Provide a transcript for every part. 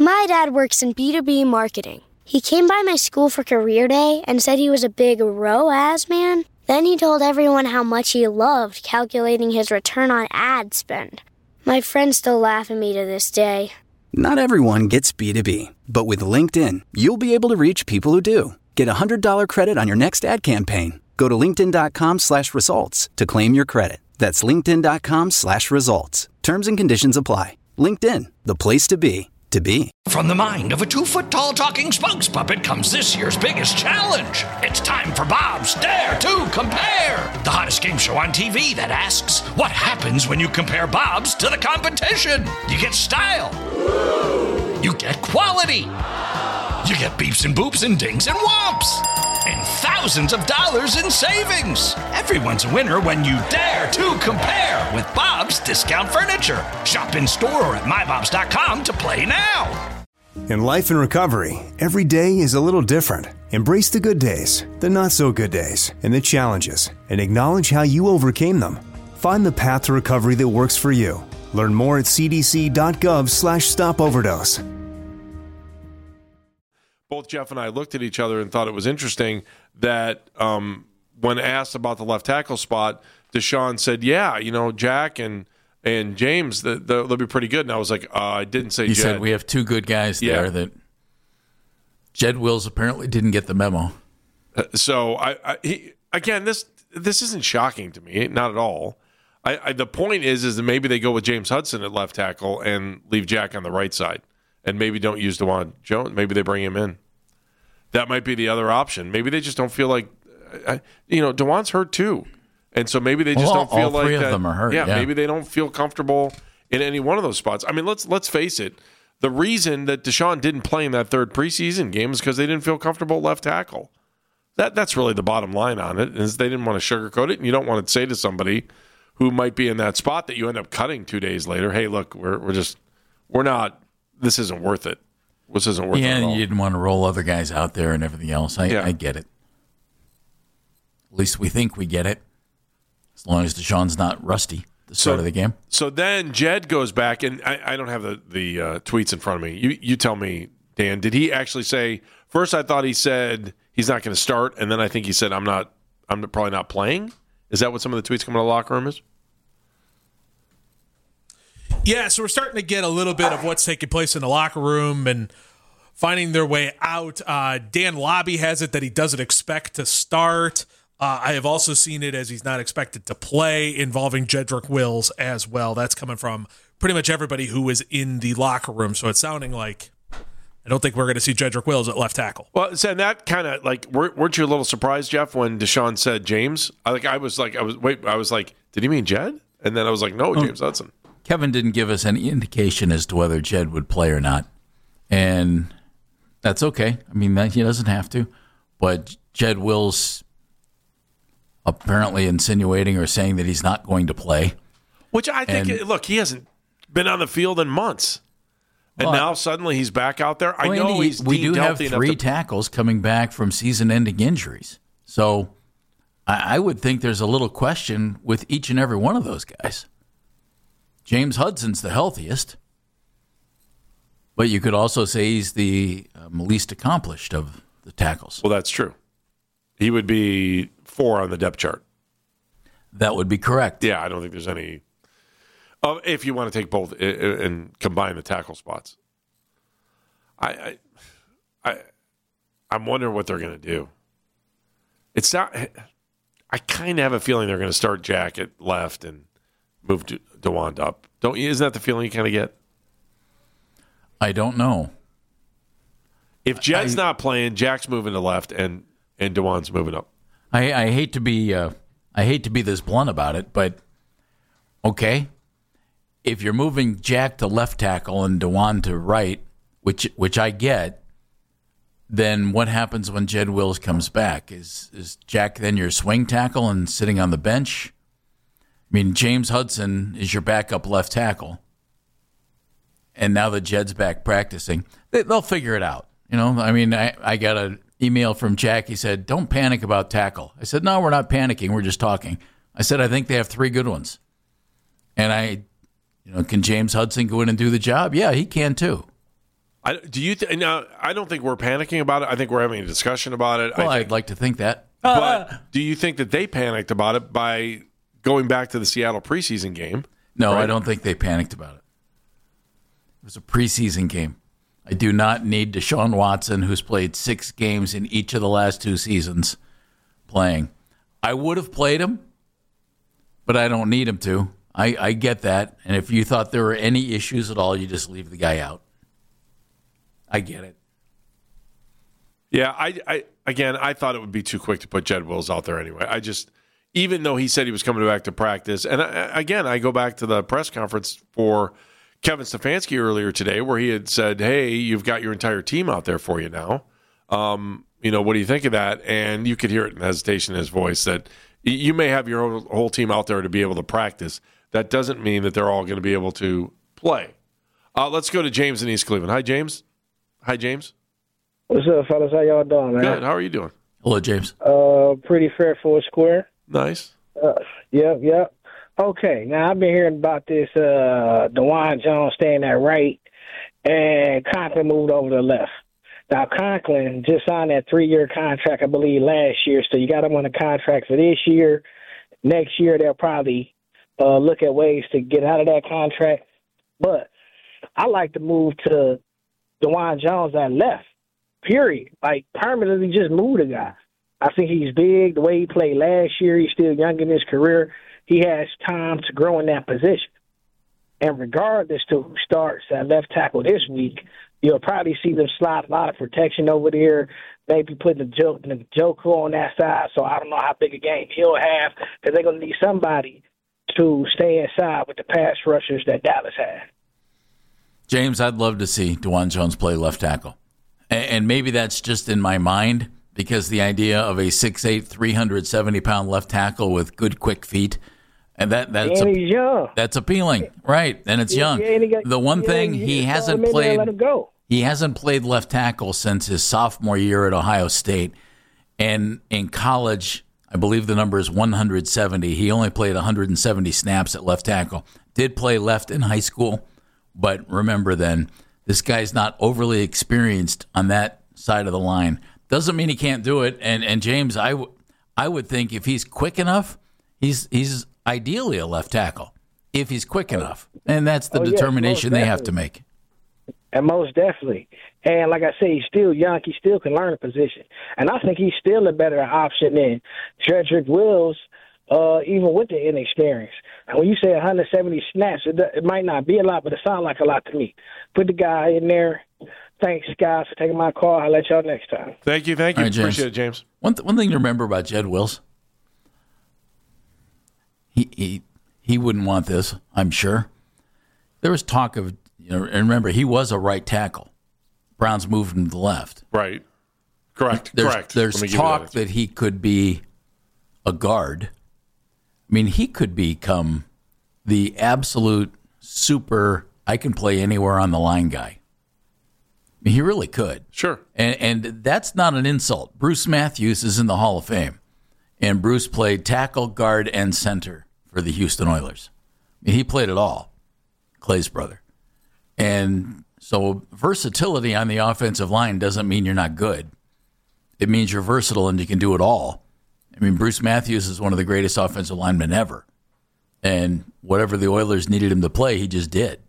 My dad works in B2B marketing. He came by my school for career day and said he was a big ROAS man. Then he told everyone how much he loved calculating his return on ad spend. My friends still laugh at me to this day. Not everyone gets B2B, but with LinkedIn, you'll be able to reach people who do. Get a $100 credit on your next ad campaign. Go to linkedin.com/results to claim your credit. That's linkedin.com/results. Terms and conditions apply. LinkedIn, the place to be. From the mind of a 2-foot-tall talking spokes puppet comes this year's biggest challenge. It's time for Bob's Dare to Compare, the hottest game show on TV that asks, what happens when you compare Bob's to the competition? You get style. You get quality. You get beeps and boops and dings and whomps. And thousands of dollars in savings. Everyone's a winner when you dare to compare with Bob's Discount Furniture. Shop in store or at mybobs.com to play now. In life and recovery, every day is a little different. Embrace the good days, the not so good days, and the challenges, and acknowledge how you overcame them. Find the path to recovery that works for you. Learn more at cdc.gov/stopoverdose. Both Jeff and I looked at each other and thought it was interesting that when asked about the left tackle spot, Deshaun said, yeah, Jack and James, they'll be pretty good. And I was like, I didn't say Jed. He said we have two good guys there that Jed Wills apparently didn't get the memo. So, this isn't shocking to me, not at all. The point is that maybe they go with James Hudson at left tackle and leave Jack on the right side. And maybe don't use DeJuan Jones. Maybe they bring him in. That might be the other option. Maybe they just don't feel like, DeJuan's hurt too. And so maybe they just don't feel like all three that. of them are hurt. Yeah, maybe they don't feel comfortable in any one of those spots. I mean, let's face it. The reason that Deshaun didn't play in that third preseason game is because they didn't feel comfortable at left tackle. That's really the bottom line on it, is they didn't want to sugarcoat it, and you don't want to say to somebody who might be in that spot that you end up cutting 2 days later, hey, look, we're not. This isn't worth it. This isn't worth it at all. Yeah, you didn't want to roll other guys out there and everything else. I get it. At least we think we get it. As long as Deshaun's not rusty at the start of the game. So then Jed goes back, and I don't have the tweets in front of me. You tell me, Dan, did he actually say, first I thought he said he's not going to start, and then I think he said I'm probably not playing? Is that what some of the tweets coming out of the locker room is? Yeah, so we're starting to get a little bit of what's taking place in the locker room and finding their way out. Dan Lobby has it that he doesn't expect to start. I have also seen it as he's not expected to play, involving Jedrick Wills as well. That's coming from pretty much everybody who was in the locker room. So it's sounding like I don't think we're going to see Jedrick Wills at left tackle. Well, so that kind of weren't you a little surprised, Jeff, when Deshaun said James? I was like, did he mean Jed? And then I was like, no, James Hudson. Kevin didn't give us any indication as to whether Jed would play or not. And that's okay. I mean, he doesn't have to. But Jed Wills apparently insinuating or saying that he's not going to play. Which I think, look, he hasn't been on the field in months. And now suddenly he's back out there. I know we do have 3 tackles coming back from season-ending injuries. So I would think there's a little question with each and every one of those guys. James Hudson's the healthiest, but you could also say he's the least accomplished of the tackles. Well, that's true. He would be 4 on the depth chart. That would be correct. Yeah, I don't think there's any. If you want to take both and combine the tackle spots, I'm wondering what they're going to do. It's not. I kind of have a feeling they're going to start Jack at left and move DeJuan up. Don't you? Isn't that the feeling you kind of get? I don't know. If Jed's not playing, Jack's moving to left and DeJuan's moving up. I hate to be this blunt about it, but okay. If you're moving Jack to left tackle and DeJuan to right, which I get, then what happens when Jed Wills comes back? Is Jack then your swing tackle and sitting on the bench? I mean, James Hudson is your backup left tackle. And now that Jed's back practicing, they'll figure it out. I mean, I got an email from Jack. He said, don't panic about tackle. I said, no, we're not panicking. We're just talking. I said, I think they have 3 good ones. And can James Hudson go in and do the job? Yeah, he can too. Do you now? I don't think we're panicking about it. I think we're having a discussion about it. Well, I'd like to think that. But do you think that they panicked about it by going back to the Seattle preseason game? No, Right. I don't think they panicked about it. It was a preseason game. I do not need Deshaun Watson, who's played 6 games in each of the last 2 seasons, playing. I would have played him, but I don't need him to. I get that. And if you thought there were any issues at all, you just leave the guy out. I get it. Yeah, I thought it would be too quick to put Jed Wills out there anyway. Even though he said he was coming back to practice, and I go back to the press conference for Kevin Stefanski earlier today where he had said, hey, you've got your entire team out there for you now. What do you think of that? And you could hear it in hesitation in his voice that you may have your whole team out there to be able to practice. That doesn't mean that they're all going to be able to play. Let's go to James in East Cleveland. Hi, James. What's up, fellas? How y'all doing, man? Good. How are you doing? Hello, James. Pretty fair for a square. Nice. Yep. Okay, now I've been hearing about this DeJuan Jones staying at right and Conklin moved over to the left. Now, Conklin just signed that 3-year contract, I believe, last year, so you got him on a contract for this year. Next year, they'll probably look at ways to get out of that contract. But I like to move to DeJuan Jones at left, period. Like, permanently just move the guy. I think he's big. The way he played last year, he's still young in his career. He has time to grow in that position. And regardless to who starts at left tackle this week, you'll probably see them slide a lot of protection over there, maybe putting the Joker on that side. So I don't know how big a game he'll have because they're going to need somebody to stay inside with the pass rushers that Dallas had. James, I'd love to see DeJuan Jones play left tackle. And maybe that's just in my mind because the idea of a 6'8", 370-pound left tackle with good, quick feet, and he's young. That's appealing, right? And it's young. The one thing he hasn't played, he hasn't played left tackle since his sophomore year at Ohio State, and in college, I believe the number is 170. He only played 170 snaps at left tackle. Did play left in high school, but remember then, this guy's not overly experienced on that side of the line. Doesn't mean he can't do it. And James, I would think if he's quick enough, he's ideally a left tackle if he's quick enough. And that's the determination they have to make. And most definitely. And like I say, he's still young. He still can learn a position. And I think he's still a better option than Jedrick Wills, even with the inexperience. And when you say 170 snaps, it might not be a lot, but it sounds like a lot to me. Put the guy in there. Thanks, guys, for taking my call. I'll let y'all next time. Thank you. Right, Appreciate it, James. One thing to remember about Jed Wills, he wouldn't want this, I'm sure. There was talk of, and remember, he was a right tackle. Browns moved him to the left. Right. Correct. There's talk that he could be a guard. I mean, he could become the absolute super, I can play anywhere on the line guy. I mean, he really could. Sure. And that's not an insult. Bruce Matthews is in the Hall of Fame. And Bruce played tackle, guard, and center for the Houston Oilers. I mean, he played it all, Clay's brother. And so versatility on the offensive line doesn't mean you're not good. It means you're versatile and you can do it all. I mean, Bruce Matthews is one of the greatest offensive linemen ever. And whatever the Oilers needed him to play, he just did.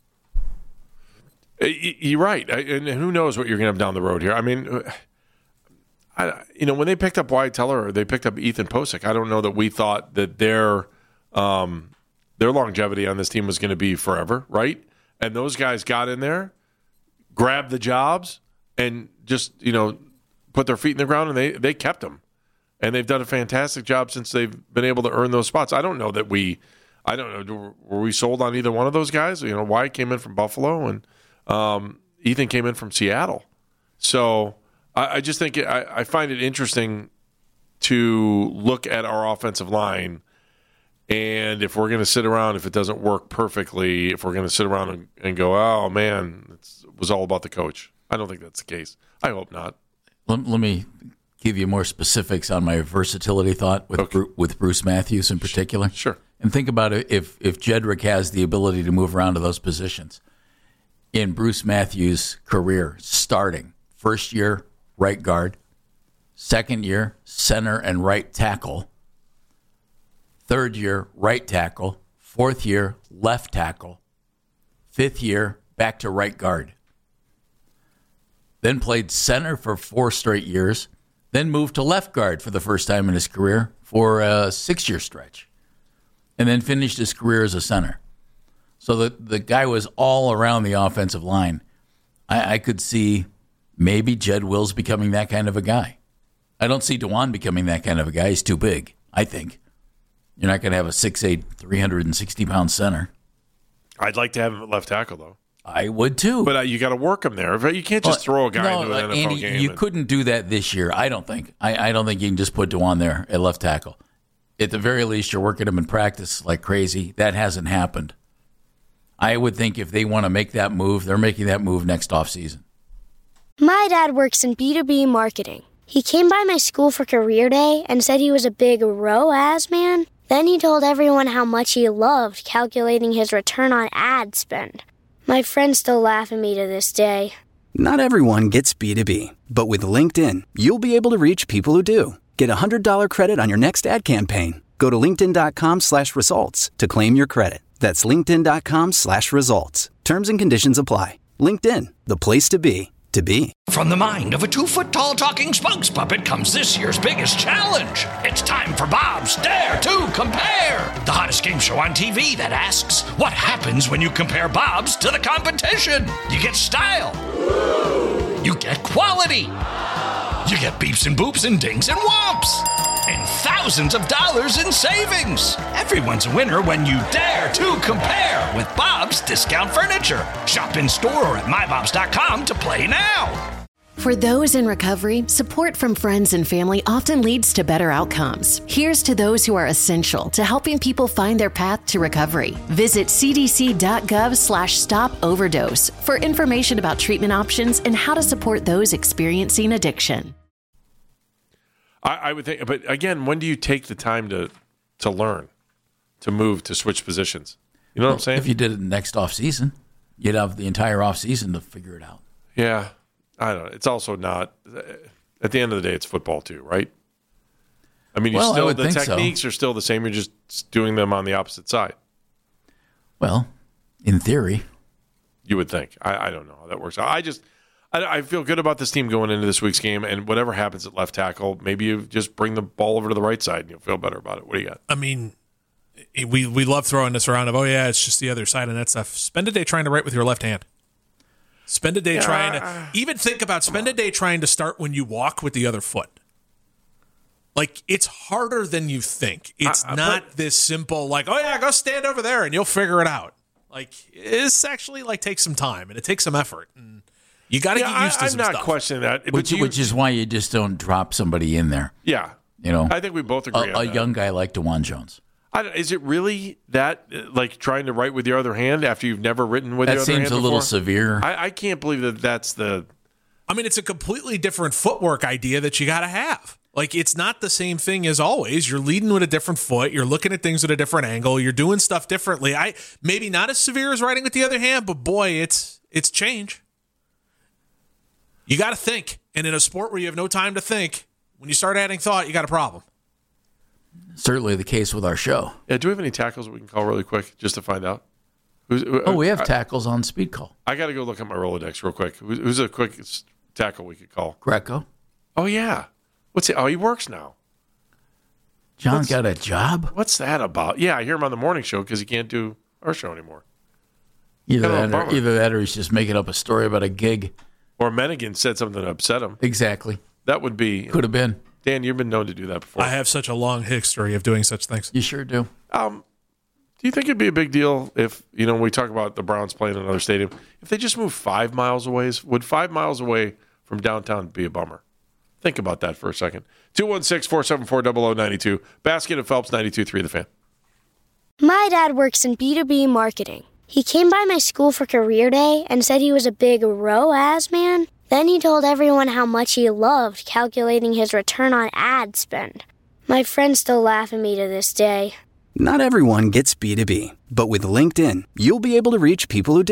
You're right. And who knows what you're going to have down the road here. I mean, when they picked up Wyatt Teller or they picked up Ethan Posick, I don't know that we thought that their longevity on this team was going to be forever, right? And those guys got in there, grabbed the jobs, and just, put their feet in the ground, and they kept them. And they've done a fantastic job since they've been able to earn those spots. I don't know, were we sold on either one of those guys? Wyatt came in from Buffalo, and Ethan came in from Seattle. So I just think I find it interesting to look at our offensive line, and if we're going to sit around, if it doesn't work perfectly, if we're going to sit around and go, oh, man, it was all about the coach. I don't think that's the case. I hope not. Let me give you more specifics on my versatility thought with Bruce Matthews in particular. Sure. And think about it, if Jedrick has the ability to move around to those positions. in Bruce Matthews' career starting. First year, right guard. Second year, center and right tackle. Third year, right tackle. Fourth year, left tackle. Fifth year, back to right guard. Then played center for 4 straight years. Then moved to left guard for the first time in his career for a 6-year stretch. And then finished his career as a center. So the guy was all around the offensive line. I could see maybe Jed Wills becoming that kind of a guy. I don't see Dewan becoming that kind of a guy. He's too big, I think. You're not going to have a 6'8", 360-pound center. I'd like to have him at left tackle, though. I would, too. But you got to work him there. You can't just throw a guy into an NFL Andy, game. You couldn't do that this year, I don't think. I don't think you can just put Dewan there at left tackle. At the very least, you're working him in practice like crazy. That hasn't happened. I would think if they want to make that move, they're making that move next offseason. My dad works in B2B marketing. He came by my school for career day and said he was a big ROAS man. Then he told everyone how much he loved calculating his return on ad spend. My friends still laugh at me to this day. Not everyone gets B2B, but with LinkedIn, you'll be able to reach people who do. Get a $100 credit on your next ad campaign. Go to linkedin.com/results to claim your credit. That's linkedin.com/results. Terms and conditions apply. LinkedIn, the place to be, to be. From the mind of a 2-foot-tall talking spokes puppet comes this year's biggest challenge. It's time for Bob's Dare to Compare, the hottest game show on TV that asks, what happens when you compare Bob's to the competition? You get style. You get quality. You get beeps and boops and dings and whomps. And thousands of dollars in savings. Everyone's a winner when you dare to compare with Bob's Discount Furniture. Shop in store or at mybobs.com to play now. For those in recovery, support from friends and family often leads to better outcomes. Here's to those who are essential to helping people find their path to recovery. Visit cdc.gov/stop overdose for information about treatment options and how to support those experiencing addiction. I would think, but again, when do you take the time to learn, to move, to switch positions? You know what I'm saying? If you did it next offseason, you'd have the entire offseason to figure it out. Yeah. I don't know. It's also not, at the end of the day, it's football too, right? I mean, the techniques are still the same. You're just doing them on the opposite side. Well, in theory. You would think. I don't know how that works. I feel good about this team going into this week's game, and whatever happens at left tackle, maybe you just bring the ball over to the right side and you'll feel better about it. What do you got? I mean, we love throwing this around of, it's just the other side and that stuff. Spend a day trying to write with your left hand. Spend a day trying to even think about spend a day trying to start when you walk with the other foot. Like, it's harder than you think. It's not this simple, like, go stand over there and you'll figure it out. Like, it's actually takes some time and it takes some effort. And you got to get used to some stuff. I'm not questioning that. Which is why you just don't drop somebody in there. Yeah. You know, I think we both agree on that. A young guy like DeJuan Jones. Is it really that, like trying to write with your other hand after you've never written with your other hand before? That seems a little severe. I can't believe that's the... I mean, it's a completely different footwork idea that you got to have. Like, it's not the same thing as always. You're leading with a different foot. You're looking at things at a different angle. You're doing stuff differently. Maybe not as severe as writing with the other hand, but boy, it's change. You got to think. And in a sport where you have no time to think, when you start adding thought, you got a problem. Certainly the case with our show. Yeah, do we have any tackles that we can call really quick just to find out? We have tackles on speed call. I got to go look at my Rolodex real quick. Who's a quick tackle we could call? Greco. Oh, yeah. He works now. John got a job? What's that about? Yeah, I hear him on the morning show because he can't do our show anymore. Either that or he's just making up a story about a gig. Or Menigan said something that upset him. Exactly. That would be... Could have been. Dan, you've been known to do that before. I have such a long history of doing such things. You sure do. Do you think it'd be a big deal if, when we talk about the Browns playing in another stadium, if they just moved 5 miles away? Would 5 miles away from downtown be a bummer? Think about that for a second. 216-474-0092. Basket and Phelps, 92.3 The Fan. My dad works in B2B marketing. He came by my school for career day and said he was a big ROAS man. Then he told everyone how much he loved calculating his return on ad spend. My friends still laugh at me to this day. Not everyone gets B2B, but with LinkedIn, you'll be able to reach people who do.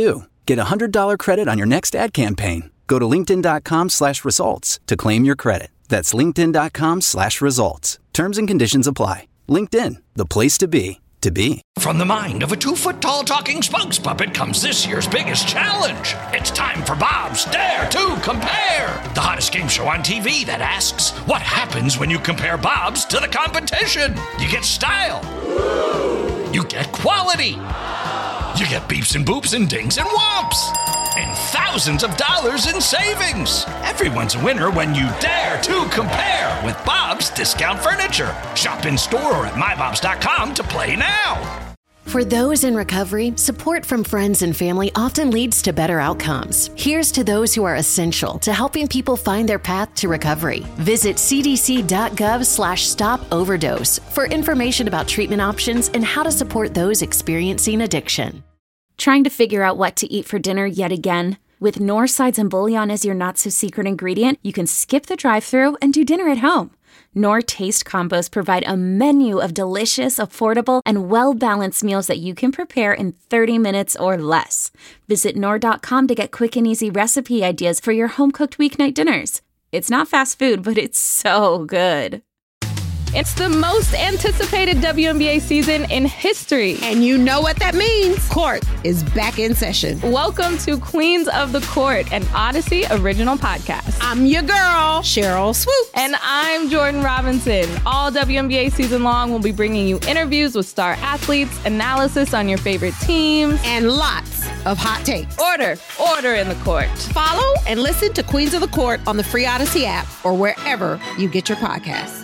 Get a $100 credit on your next ad campaign. Go to linkedin.com/results to claim your credit. That's linkedin.com/results. Terms and conditions apply. LinkedIn, the place to be, to be. From the mind of a 2-foot-tall talking spokes puppet comes this year's biggest challenge. It's time for Bob's Dare to Compare, the hottest game show on TV that asks, what happens when you compare Bob's to the competition? You get style. You get quality. You get beeps and boops and dings and whomps. And thousands of dollars in savings. Everyone's a winner when you dare to compare with Bob's Discount Furniture. Shop in store or at mybobs.com to play now. For those in recovery, support from friends and family often leads to better outcomes. Here's to those who are essential to helping people find their path to recovery. Visit cdc.gov/stop-overdose for information about treatment options and how to support those experiencing addiction. Trying to figure out what to eat for dinner yet again? With Knorr sides and bouillon as your not-so-secret ingredient, you can skip the drive-thru and do dinner at home. Knorr Taste Combos provide a menu of delicious, affordable, and well-balanced meals that you can prepare in 30 minutes or less. Visit Knorr.com to get quick and easy recipe ideas for your home-cooked weeknight dinners. It's not fast food, but it's so good. It's the most anticipated WNBA season in history. And you know what that means. Court is back in session. Welcome to Queens of the Court, an Odyssey original podcast. I'm your girl, Cheryl Swoops. And I'm Jordan Robinson. All WNBA season long, we'll be bringing you interviews with star athletes, analysis on your favorite teams, and lots of hot takes. Order in the court. Follow and listen to Queens of the Court on the free Odyssey app or wherever you get your podcasts.